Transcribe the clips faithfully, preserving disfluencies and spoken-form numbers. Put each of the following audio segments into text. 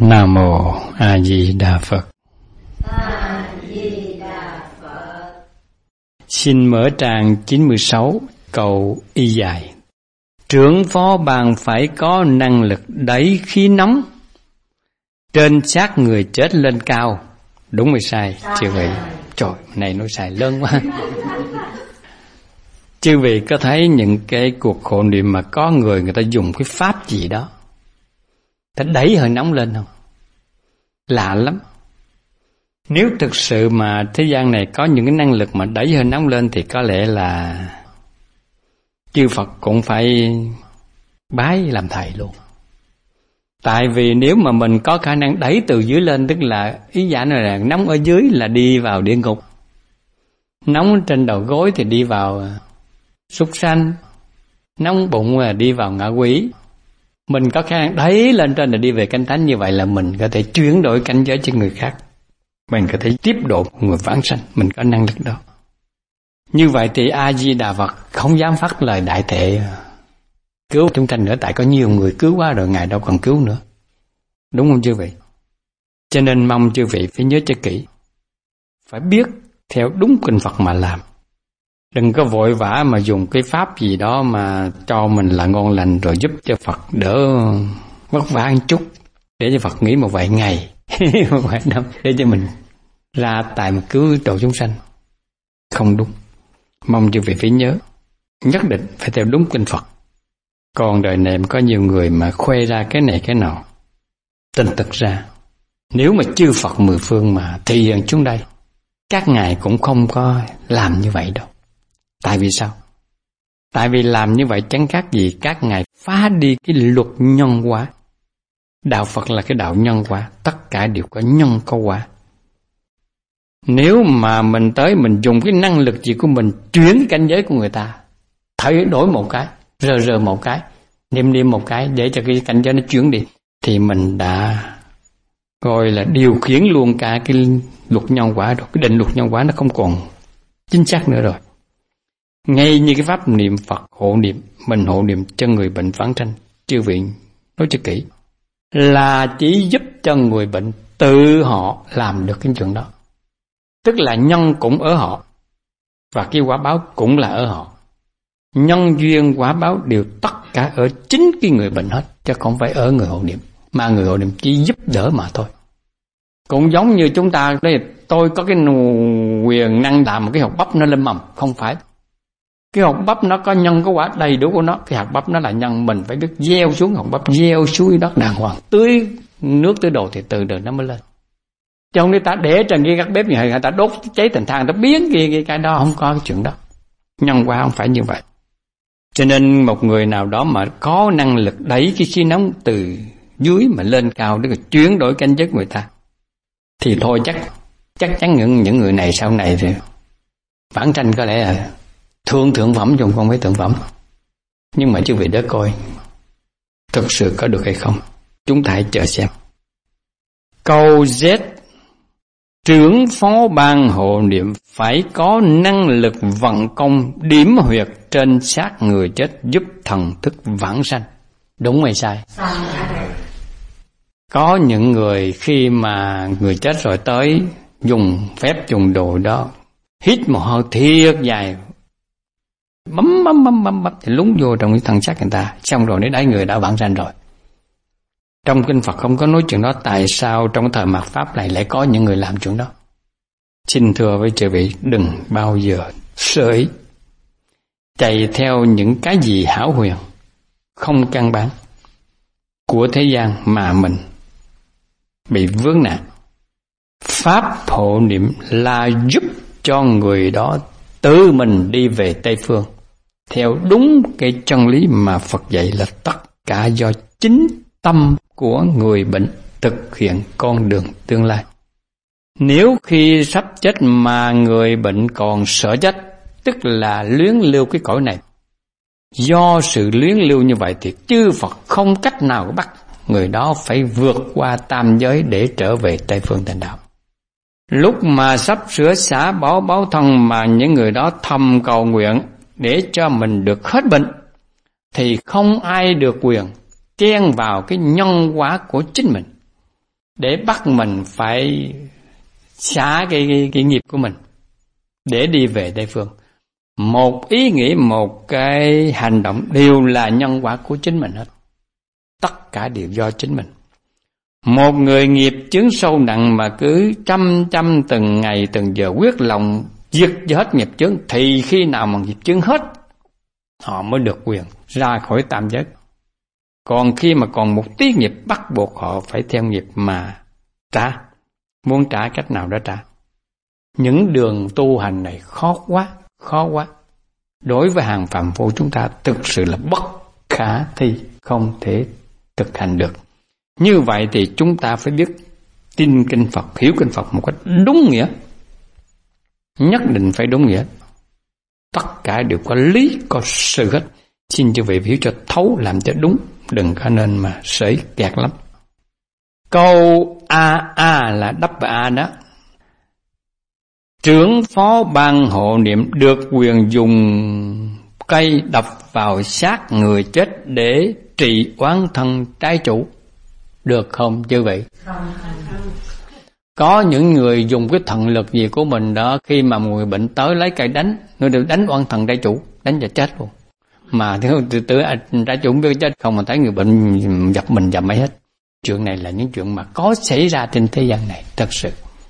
Nam Mô A Di Đà Phật. A Di Đà Phật. Xin mở trang chín mươi sáu, câu y dài. Trưởng phó bàn phải có năng lực đẩy khí nóng trên xác người chết lên cao. Đúng hay sai? Chư vị. Trời, này nói sai lớn quá. Chư vị có thấy những cái cuộc hộ niệm mà có người người ta dùng cái pháp gì đó, ta đẩy hơi nóng lên không? Lạ lắm. Nếu thực sự mà thế gian này có những cái năng lực mà đẩy hơi nóng lên thì có lẽ là chư Phật cũng phải bái làm thầy luôn. Tại vì nếu mà mình có khả năng đẩy từ dưới lên, tức là ý giả này là nóng ở dưới là đi vào địa ngục, nóng trên đầu gối thì đi vào súc sanh, nóng bụng là đi vào ngạ quỷ. Mình có khả năng đẩy lên trên là đi về cánh thánh, như vậy là mình có thể chuyển đổi cảnh giới cho người khác, mình có thể tiếp độ người vãng sanh, mình có năng lực đó. Như vậy thì A Di Đà Phật không dám phát lời đại thệ cứu chúng sanh nữa, tại có nhiều người cứu quá rồi, Ngài đâu còn cứu nữa. Đúng không chư vị? Cho nên mong chư vị phải nhớ cho kỹ, phải biết theo đúng kinh Phật mà làm. Đừng có vội vã mà dùng cái pháp gì đó mà cho mình là ngon lành rồi giúp cho Phật đỡ vất vả một chút, để cho Phật nghỉ một vài ngày, một vài năm, để cho mình ra tại mà cứu độ chúng sanh. Không đúng. Mong chư vị phải nhớ, nhất định phải theo đúng kinh Phật. Còn đời này có nhiều người mà khoe ra cái này cái nọ. Tình thực ra, nếu mà chư Phật mười phương mà thị hiện chúng đây, các ngài cũng không có làm như vậy đâu. Tại vì sao? Tại vì làm như vậy chẳng khác gì các ngài phá đi cái luật nhân quả. Đạo Phật là cái đạo nhân quả, tất cả đều có nhân có quả. Nếu mà mình tới mình dùng cái năng lực gì của mình chuyển cảnh giới của người ta, thay đổi một cái, rờ rờ một cái, niệm niệm một cái để cho cái cảnh giới nó chuyển đi, thì mình đã gọi là điều khiển luôn cả cái luật nhân quả rồi. Cái định luật nhân quả nó không còn chính xác nữa rồi. Ngay như cái pháp niệm Phật hộ niệm, mình hộ niệm cho người bệnh vãng sanh, chư vị nói cho kỹ, là chỉ giúp cho người bệnh tự họ làm được cái chuyện đó. Tức là nhân cũng ở họ, và cái quả báo cũng là ở họ. Nhân duyên quả báo đều tất cả ở chính cái người bệnh hết, chứ không phải ở người hộ niệm. Mà người hộ niệm chỉ giúp đỡ mà thôi. Cũng giống như chúng ta, đây tôi có cái quyền năng làm một cái hột bắp nó lên mầm, không phải. Cái hột bắp nó có nhân có quả đầy đủ của nó, cái hạt bắp nó là nhân, mình phải biết gieo xuống hột bắp, gieo suối đất đàng hoàng, tưới nước tưới đồ thì từ từ nó mới lên. Chứ không, nếu ta để trên cái gác bếp như vậy, ta đốt cháy thành than, ta biến cái, cái, cái đó, không có cái chuyện đó. Nhân quả không phải như vậy. Cho nên một người nào đó mà có năng lực đẩy cái khí nóng từ dưới mà lên cao để chuyển đổi cảnh giới người ta, thì thôi chắc chắc chắn những những người này sau này thì vãng sanh có lẽ là thượng thượng phẩm, chứ không phải thượng phẩm. Nhưng mà chư vị đã coi thực sự có được hay không, chúng ta hãy chờ xem. Câu Z: trưởng phó ban hộ niệm phải có năng lực vận công điểm huyệt trên xác người chết giúp thần thức vãng sanh. Đúng hay sai? Có những người khi mà người chết rồi tới dùng phép dùng đồ đó, hít một hơi thiệt dài, bấm bấm bấm bấm bấm thì lúng vô trong cái thân xác người ta, xong rồi đến đấy người đã vãng sanh rồi. Trong kinh Phật không có nói chuyện đó, tại sao trong thời mạt Pháp này lại có những người làm chuyện đó? Xin thưa với chư vị, đừng bao giờ sơ ý chạy theo những cái gì hão huyền, không căn bản của thế gian mà mình bị vướng nạn. Pháp hộ niệm là giúp cho người đó tự mình đi về Tây Phương theo đúng cái chân lý mà Phật dạy, là tất cả do chính tâm của người bệnh thực hiện con đường tương lai. Nếu khi sắp chết mà người bệnh còn sợ chết, tức là luyến lưu cái cõi này, do sự luyến lưu như vậy thì chư Phật không cách nào bắt người đó phải vượt qua tam giới để trở về Tây Phương thành đạo. Lúc mà sắp sửa xả bỏ báo thân mà những người đó thầm cầu nguyện để cho mình được hết bệnh, thì không ai được quyền chen vào cái nhân quả của chính mình. để bắt mình phải xả cái, cái, cái nghiệp của mình để đi về Tây Phương. Một ý nghĩ, một cái hành động đều là nhân quả của chính mình hết. Tất cả đều do chính mình. Một người nghiệp chướng sâu nặng mà cứ trăm trăm từng ngày từng giờ quyết lòng diệt hết nghiệp chướng, thì khi nào mà nghiệp chướng hết, họ mới được quyền ra khỏi tam giới. Còn khi mà còn một tí nghiệp, bắt buộc họ phải theo nghiệp mà trả. Muốn trả cách nào đó trả. Những đường tu hành này khó quá, khó quá. Đối với hàng phàm phu chúng ta thực sự là bất khả thi, không thể thực hành được. Như vậy thì chúng ta phải biết tin kinh Phật, hiểu kinh Phật một cách đúng nghĩa. Nhất định phải đúng nghĩa. Tất cả đều có lý, có sự hết. Xin chư vị hiểu cho thấu, làm cho đúng, đừng có nên mà sởi kẹt lắm. Câu A A là đắp và A đó. Trưởng phó ban hộ niệm được quyền dùng cây đập vào xác người chết để trị oán thân trái chủ. Được không chư vị? Có những người dùng cái thần lực gì của mình đó, khi mà người bệnh tới lấy cây đánh, nó được đánh oan thần trái chủ, đánh cho chết luôn. Mà từ từ trái chủ biết chết không, mà thấy người bệnh dập mình dập mấy hết. Chuyện này là những chuyện mà có xảy ra trên thế gian này, thật sự.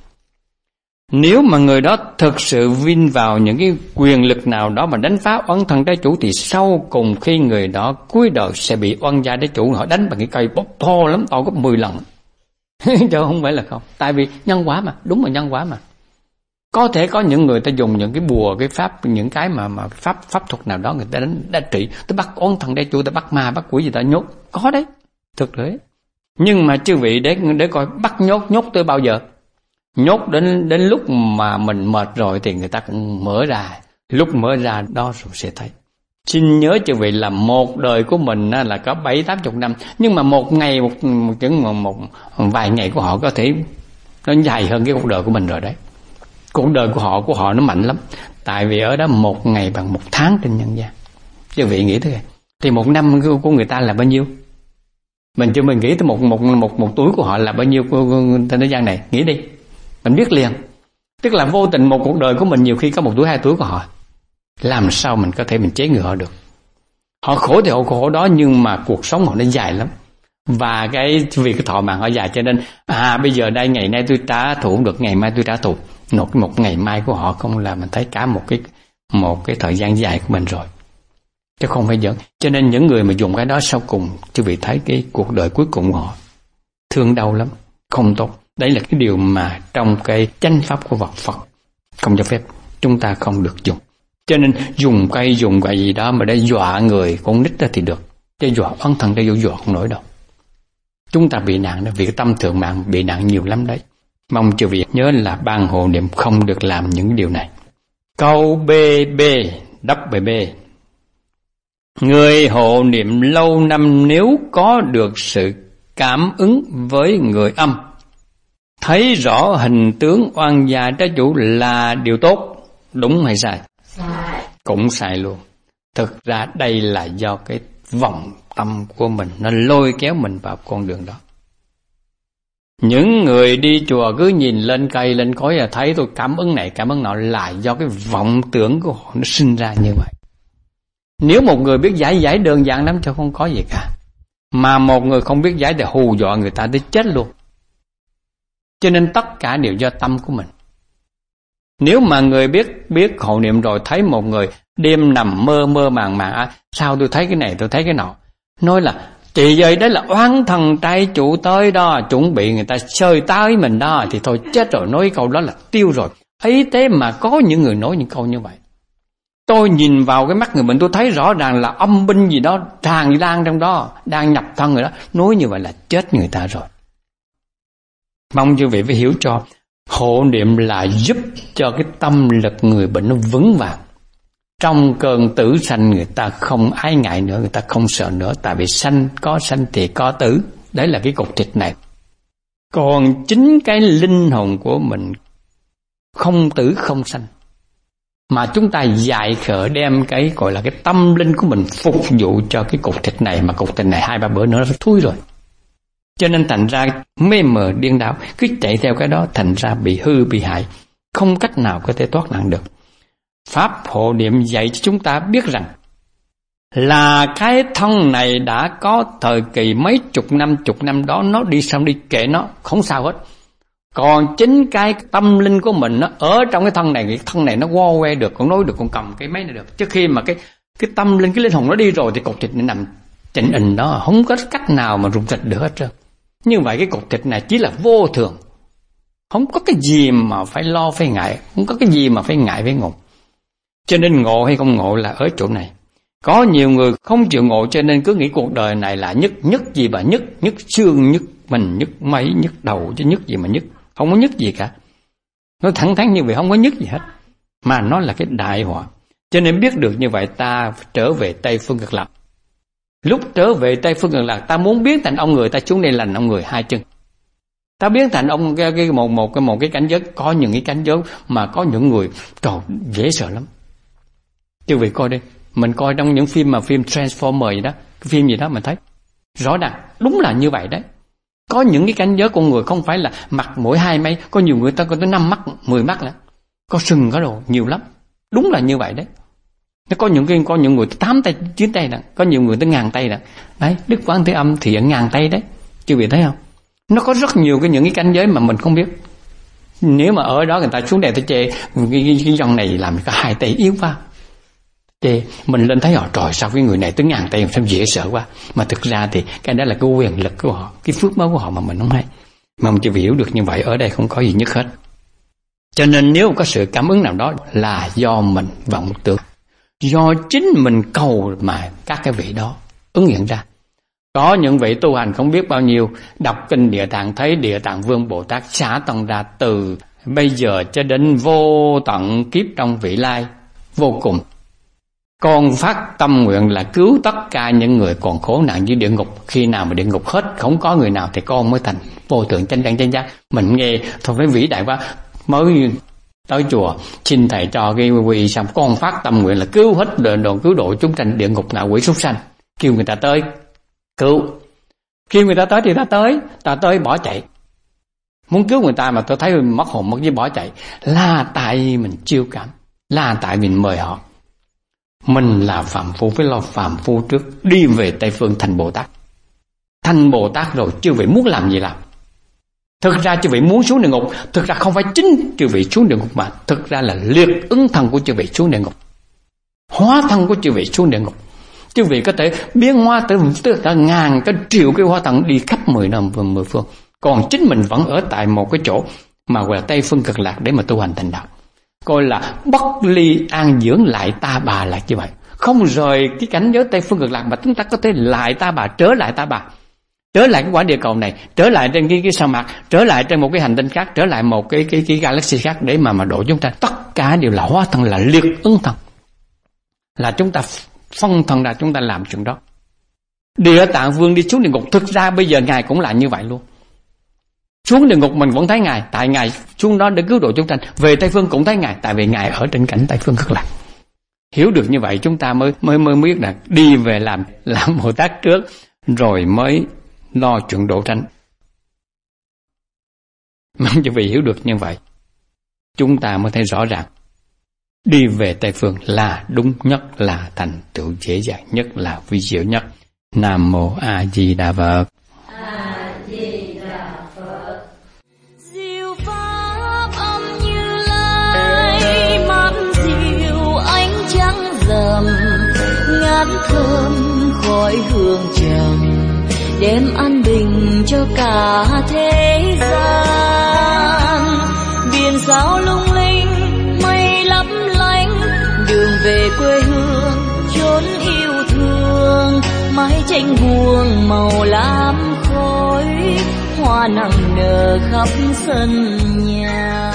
Nếu mà người đó thực sự vin vào những cái quyền lực nào đó mà đánh phá oán thân trái chủ, thì sau cùng khi người đó cuối đời sẽ bị oan gia trái chủ họ đánh bằng cái cây bốc to lắm, to gấp mười lần. Chứ không phải là không. Tại vì nhân quả mà, đúng là nhân quả mà. Có thể có những người ta dùng những cái bùa, cái pháp, những cái mà mà pháp pháp thuật nào đó người ta đánh đã trị, ta bắt oán thần trái chủ, ta bắt ma, bắt quỷ gì ta nhốt, có đấy, thực đấy. Nhưng mà chư vị để để coi bắt nhốt nhốt tới bao giờ? Nhốt đến đến lúc mà mình mệt rồi thì người ta cũng mở ra. Lúc mở ra đó rồi sẽ thấy. Xin nhớ chư vị là một đời của mình là có bảy tám chục năm, nhưng mà một ngày một một chừng một, một, một vài ngày của họ có thể nó dài hơn cái cuộc đời của mình rồi đấy. Cuộc đời của họ của họ nó mạnh lắm, tại vì ở đó một ngày bằng một tháng trên nhân gian. Chư vị nghĩ thế thì một năm của người ta là bao nhiêu? Mình chưa mình nghĩ tới một một một một tuổi của họ là bao nhiêu trên thế gian này, nghĩ đi. Mình biết liền. Tức là vô tình một cuộc đời của mình nhiều khi có một tuổi hai tuổi của họ. Làm sao mình có thể mình chế ngự họ được? Họ khổ thì họ khổ đó, nhưng mà cuộc sống họ nó dài lắm. Và cái vì cái thọ mạng họ dài cho nên à bây giờ đây ngày nay tôi trả thù được, ngày mai tôi trả thù. Một một ngày mai của họ không là mình thấy cả một cái một cái thời gian dài của mình rồi. Chứ không phải giỡn. Cho nên những người mà dùng cái đó sau cùng, chứ vị thấy cái cuộc đời cuối cùng của họ thương đau lắm, không tốt. Đấy là cái điều mà trong cái chánh pháp của Phật Phật không cho phép, chúng ta không được dùng. Cho nên dùng cây dùng cái gì đó mà để dọa người con nít đó thì được, chứ dọa oán thần để dọa không nổi đâu. Chúng ta bị nạn đó, vì cái tâm thượng mạng bị nạn nhiều lắm đấy. Mong chư vị nhớ là ban hộ niệm không được làm những điều này. Câu B B đắp B B. Người hộ niệm lâu năm nếu có được sự cảm ứng với người âm, thấy rõ hình tướng oan gia trái chủ là điều tốt, đúng hay sai? Sai. Cũng sai luôn. Thực ra đây là do cái vọng tâm của mình nó lôi kéo mình vào con đường đó. Những người đi chùa cứ nhìn lên cây lên cối là thấy tôi cảm ứng này cảm ứng nọ, là do cái vọng tưởng của họ nó sinh ra như vậy. Nếu một người biết giải giải đơn giản lắm cho không có gì cả, mà một người không biết giải thì hù dọa người ta tới chết luôn. Cho nên tất cả đều do tâm của mình. Nếu mà người biết biết hộ niệm rồi thấy một người đêm nằm mơ mơ màng màng, à, sao tôi thấy cái này tôi thấy cái nọ, nói là chị ơi đấy là oán thần trai chủ tới đó, chuẩn bị người ta sơi tới mình đó, thì thôi chết rồi, nói câu đó là tiêu rồi. Ấy thế mà có những người nói những câu như vậy. Tôi nhìn vào cái mắt người bệnh tôi thấy rõ ràng là âm binh gì đó tràn lan trong đó, đang nhập thân người đó, nói như vậy là chết người ta rồi. Mong quý vị phải hiểu cho hộ niệm là giúp cho cái tâm lực người bệnh nó vững vàng. Trong cơn tử sanh người ta không ái ngại nữa, người ta không sợ nữa, tại vì sanh có sanh thì có tử. Đấy là cái cục thịt này. Còn chính cái linh hồn của mình không tử không sanh, mà chúng ta dạy khởi đem cái gọi là cái tâm linh của mình phục vụ cho cái cục thịt này, mà cục thịt này hai ba bữa nữa nó phải thui rồi. Cho nên thành ra mê mờ điên đảo, cứ chạy theo cái đó, thành ra bị hư bị hại, không cách nào có thể thoát nạn được. Pháp hộ niệm dạy cho chúng ta biết rằng là cái thân này đã có thời kỳ mấy chục năm, chục năm đó nó đi xong đi, kệ nó, không sao hết. Còn chính cái tâm linh của mình nó ở trong cái thân này, cái thân này nó wo que được, còn nói được, còn cầm cái máy này được. Trước khi mà cái cái tâm linh, cái linh hồn nó đi rồi thì cục thịt nó nằm chỉnh ình đó, không có cách nào mà rụng thịt được hết trơn. Như vậy cái cục thịt này chỉ là vô thường, không có cái gì mà phải lo phải ngại, không có cái gì mà phải ngại phải ngộ. Cho nên ngộ hay không ngộ là ở chỗ này. Có nhiều người không chịu ngộ cho nên cứ nghĩ cuộc đời này là nhất, nhất gì mà nhất, nhất xương, nhất mình, nhất mấy, nhất đầu, chứ nhất gì mà nhất. Không có nhất gì cả. Nó thẳng thắn như vậy, không có nhất gì hết. Mà nó là cái đại họa. Cho nên biết được như vậy ta trở về Tây Phương Cực Lạc. Lúc trở về Tây Phương Cực Lạc, ta muốn biến thành ông người, ta xuống đây làm ông người hai chân. Ta biến thành ông cái, cái một một cái một cái cảnh giới, có những cái cảnh giới mà có những người trời dễ sợ lắm. Chứ vì coi đây, mình coi trong những phim mà phim Transformer gì đó, cái phim gì đó mình thấy rõ ràng đúng là như vậy đấy. Có những cái cảnh giới con người không phải là mặt mỗi hai mấy, có nhiều người ta có tới năm mắt, mười mắt nữa, có sừng có đồ nhiều lắm, đúng là như vậy đấy. Nó có những cái có những người tám tay chín tay nè, có nhiều người tới ngàn tay nè. Đấy, Đức Quán Thế Âm thì ở ngàn tay đấy, chưa bị thấy không? Nó có rất nhiều cái những cái cảnh giới mà mình không biết. Nếu mà ở đó người ta xuống đây tới chê cái, cái, cái dòng này làm có hai tay yếu quá, chê mình lên thấy họ trời sao cái người này tới ngàn tay sao dễ sợ quá. Mà thực ra thì cái đó là cái quyền lực của họ, cái phước báo của họ mà mình không hay. Mà mình chỉ hiểu được như vậy, ở đây không có gì nhất hết. Cho nên nếu có sự cảm ứng nào đó là do mình vọng tưởng, do chính mình cầu mà các cái vị đó ứng hiện ra. Có những vị tu hành không biết bao nhiêu, đọc kinh Địa Tạng thấy Địa Tạng Vương Bồ Tát xả tầng ra từ bây giờ cho đến vô tận kiếp trong vị lai vô cùng. Con phát tâm nguyện là cứu tất cả những người còn khổ nạn dưới địa ngục. Khi nào mà địa ngục hết, không có người nào thì con mới thành vô thượng chánh đẳng chánh giác. Mình nghe thôi phải vĩ đại quá, mới tới chùa xin thầy cho cái quỳ xong, con phát tâm nguyện là cứu hết đoàn đoàn cứu độ chúng sanh địa ngục ngạ quỷ súc sanh. Kêu người ta tới cứu, kêu người ta tới thì ta tới, ta tới bỏ chạy. Muốn cứu người ta mà tôi thấy mất hồn mất với bỏ chạy, là tại mình chiêu cảm, là tại mình mời họ. Mình là phàm phu phải lo phàm phu trước, đi về Tây Phương thành Bồ Tát. Thành Bồ Tát rồi chư vị muốn làm gì làm. Thực ra chư vị muốn xuống địa ngục, thực ra không phải chính chư vị xuống địa ngục, mà thực ra là liệt ứng thân của chư vị xuống địa ngục, hóa thân của chư vị xuống địa ngục. Chư vị có thể biến hóa tới, tới cả ngàn cái triệu cái hóa thân đi khắp mười năm và mười phương. Còn chính mình vẫn ở tại một cái chỗ mà gọi là Tây Phương Cực Lạc để mà tu hành thành đạo. Coi là bất ly an dưỡng lại ta bà là như vậy. Không rời cái cảnh giới Tây Phương Cực Lạc mà chúng ta có thể lại ta bà, trở lại ta bà. Trở lại cái quả địa cầu này, trở lại trên cái, cái sa mạc, trở lại trên một cái hành tinh khác, trở lại một cái, cái, cái galaxy khác để mà mà độ chúng ta. Tất cả đều là hóa thân, là liệt ứng thân. Là chúng ta phân thân ra, chúng ta làm chuyện đó. Địa Tạng Vương đi xuống địa ngục, thực ra bây giờ Ngài cũng là như vậy luôn. Xuống địa ngục mình vẫn thấy Ngài, tại Ngài xuống đó để cứu độ chúng sanh. Về Tây Phương cũng thấy Ngài, tại vì Ngài ở trên cảnh Tây Phương Cực Lạc. Hiểu được như vậy chúng ta mới mới mới biết là đi về làm làm Bồ Tát trước, rồi mới lo chuyện độ sanh. Mong cho vị hiểu được như vậy, chúng ta mới thấy rõ ràng đi về Tây Phương là đúng nhất, là thành tựu dễ dàng nhất, là vi diệu nhất. Nam mô A Di Đà Phật. A Di Đà Phật. Diệu pháp âm Như Lai, mát dịu ánh trắng rằm, ngát thơm khói hương trầm, đem an bình cho cả thế gian. Biển sao lung linh, mây lấp lánh, đường về quê hương chốn yêu thương. Mái tranh buông màu lam khói, hoa nặng nở khắp sân nhà.